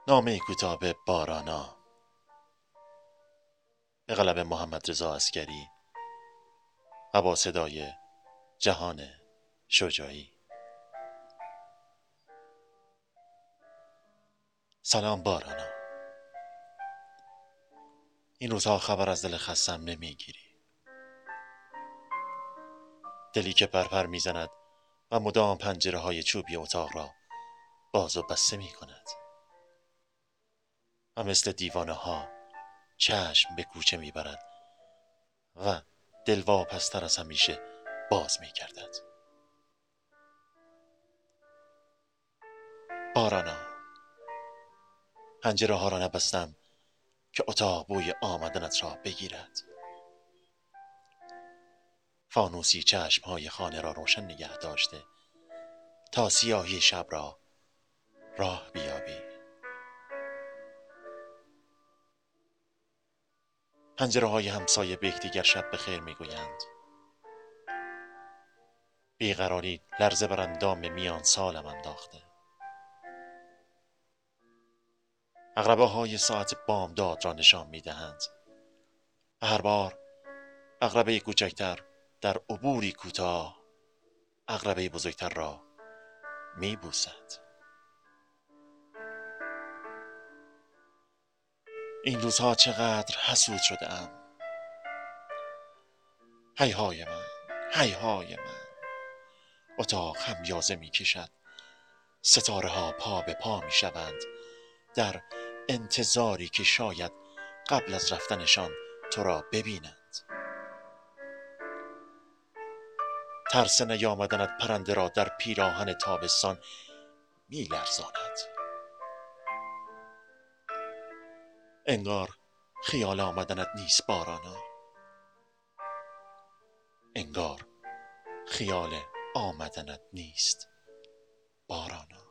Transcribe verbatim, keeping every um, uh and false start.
نامه کوتاه به بارانا به قلم محمد رضا عسگری و با صدای جهان شجاعی. سلام بارانا، این روزها خبر از دل خستم نمیگیری. دلی که پرپر میزند و مدام پنجره های چوبی اتاق را باز و بسته می کند و مثل دیوانه ها چشم به کوچه می برد و دل واپستر از همیشه باز می گردد. بارانا، پنجره ها را نبستم که اتاق بوی آمدنت را بگیرد. فانوسی چشم های خانه را روشن نگه داشته تا سیاهی شب را راه بیابی. پنجره های همسایه به یکدیگر شب بخیر میگویند. بیقراری لرزه بر اندام میان سالم انداخته. عقربه های ساعت بامداد را نشان میدهند و هر بار عقربه کوچکتر در عبوری کوتاه عقربه بزرگتر را میبوسد. این روزها چقدر حسود شده ام. هیهای من، هیهای من. اتاق همیازه می کشد. ستاره ها پا به پا می شوند در انتظاری که شاید قبل از رفتنشان تو را ببینند. ترس نیامدنت پرنده را در پیراهن تابستان می لرزاند. انگار خیال آمدنت نیست بارانا. انگار خیال آمدنت نیست بارانا.